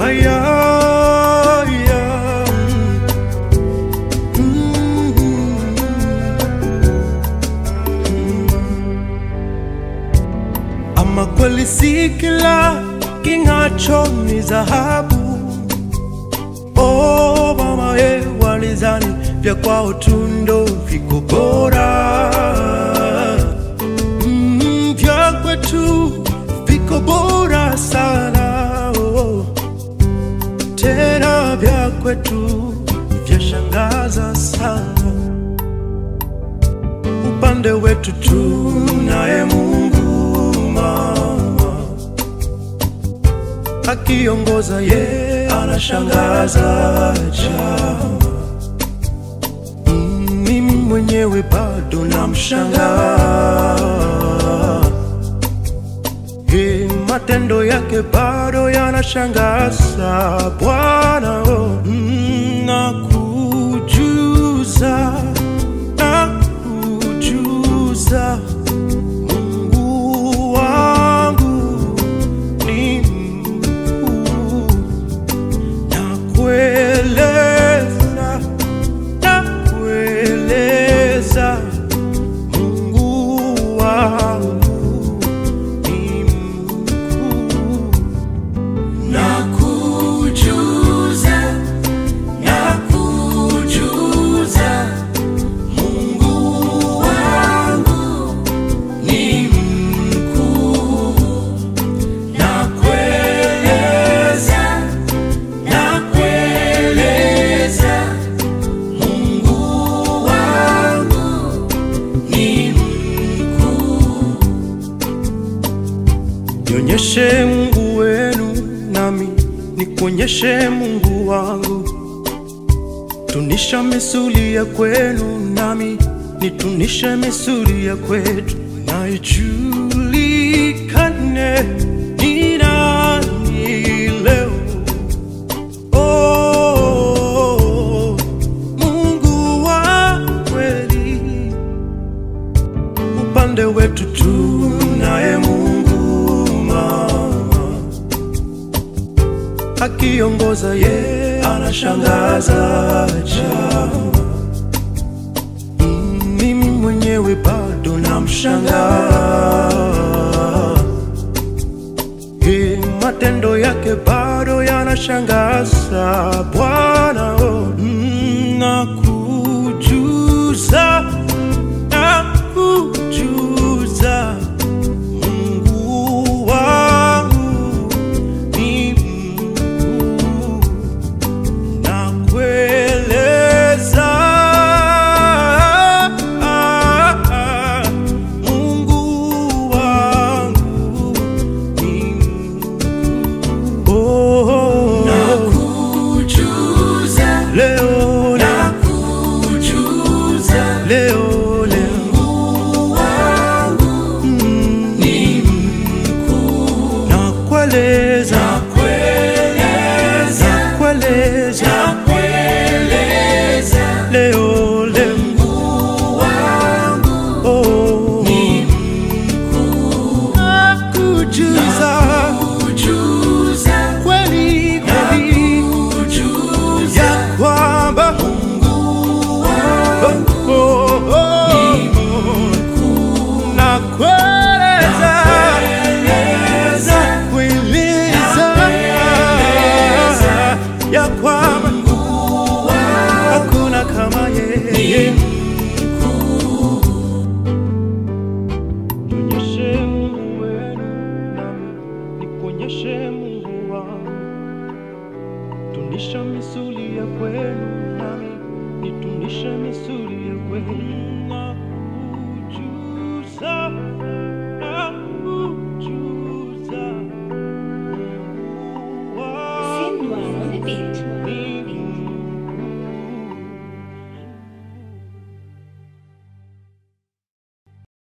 Aya, aya. Ama kweli si kila king'acho ni dhahabu. Oh mama walizani vya kwao tu ndo viko bora. Vya kwetu viko bora sana. Tena vya kwetu vyashangaza sana. Upande wetu tunaye Mungu mama, akiongoza ye anashangaza chama. Mimi mwenyewe bado namshangaa. Matendo yake bado yanashangaza Bwana. Nakujuza, nakujuza, Mungu wangu ni mkuu. Nakueleza, nakueleza, Mungu wangu ni mkuu. Nakujuza, nakujuza, Mungu wangu ni mkuu. Nakueleza, nakueleza, Mungu wangu ni mkuu. Nionyeshe Mungu wenu nami nikuonyeshe Mungu wangu. Tunisha misuli ya kwenu nami nitunishe misuli ya kwetu. Na ijulikane ni nani leo. Oh, Mungu wa kweli. Upande wetu tunaye Mungu mama, akiongoza ye anashangaza chama. Mimi mwenyewe bado namshangaa. Matendo yake bado yanashangaza Bwana. Nakujuza, nakujuza, Mungu wangu ni mkuu. Nakueleza, Mungu wangu ni mkuu. Oh, Nakujuza, leo, nakujuza, leo, Mungu wangu ni mkuu. nakueleza, Nakueleza, nakueleza, nakueleza, leo, Mungu wangu oh, ni mkuu. nakujuza, Nakujuza, kweli kweli nakujuza, ya kwamba Mungu wangu oh, oh, oh, nakueleza, nakueleza ya kwamba hakuna kama yeye. Nionyeshe Mungu wenu nami nikuonyeshe Mungu wangu. Tunisha misuli ya kwenu